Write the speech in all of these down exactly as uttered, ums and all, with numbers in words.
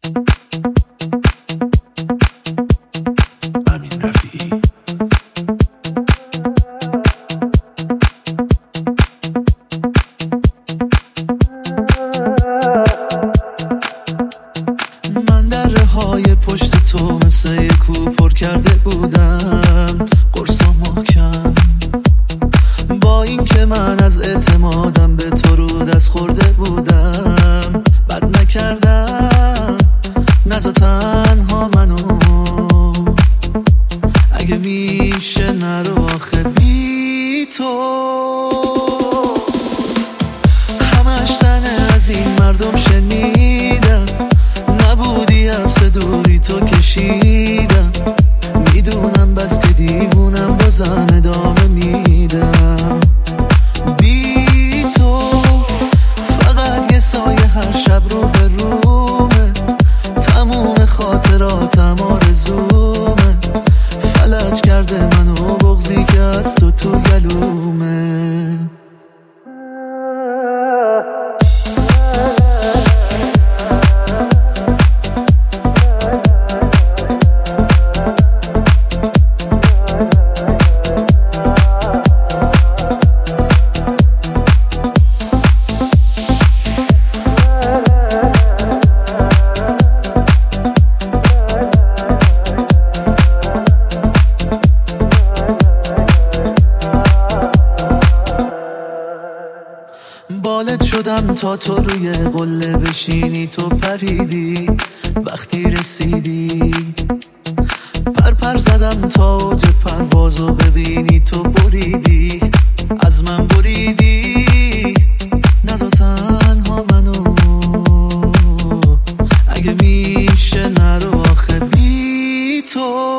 امین رفیعی. من دره های پشت تو مثل یک کو پر کرده بودم، قرصا محکم، با این که من از اعتمادم به تو رو دست خورده بودم. بد نکردم، نزا تنها منو، اگه میشه نرو آخه بی تو. همش تنه از این مردم شنیدم، نبودی حبس دوری تو کشیدم. میدونم بس که دیوونم بازم ادامه میدم. بی تو فقط یه سایه هر شب رو به رومه، تموم خاطراتم آرزومه. فلج کرده منو بغضی که از تو تو گلومه. بالت شدم تا تو روی قله بشینی، تو پریدی وقتی رسیدی. پر پر زدم تا اوج پروازو ببینی، تو بریدی از من بریدی. نزا تنها منو، اگه میشه نرو آخه بی تو.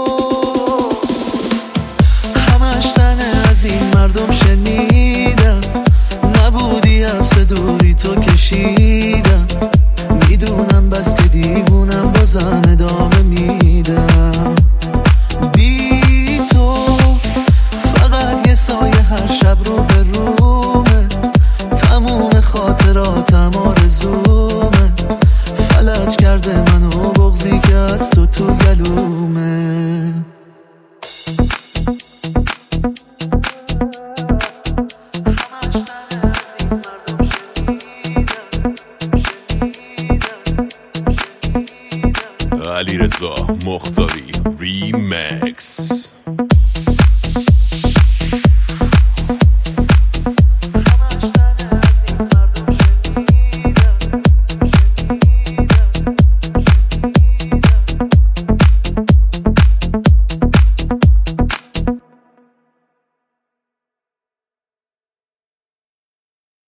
همش تنه از این مردم شنیدم، نبودی حبس دوری تو کشیدم. میدونم بس که دیوونم بازم ادامه میدم. بی تو فقط یه سایه هر شب رو به رومه، تموم خاطراتم آرزومه. فلج کرده منو بغضی که از تو تو گلومه. علیرضا مختاری ریمکس.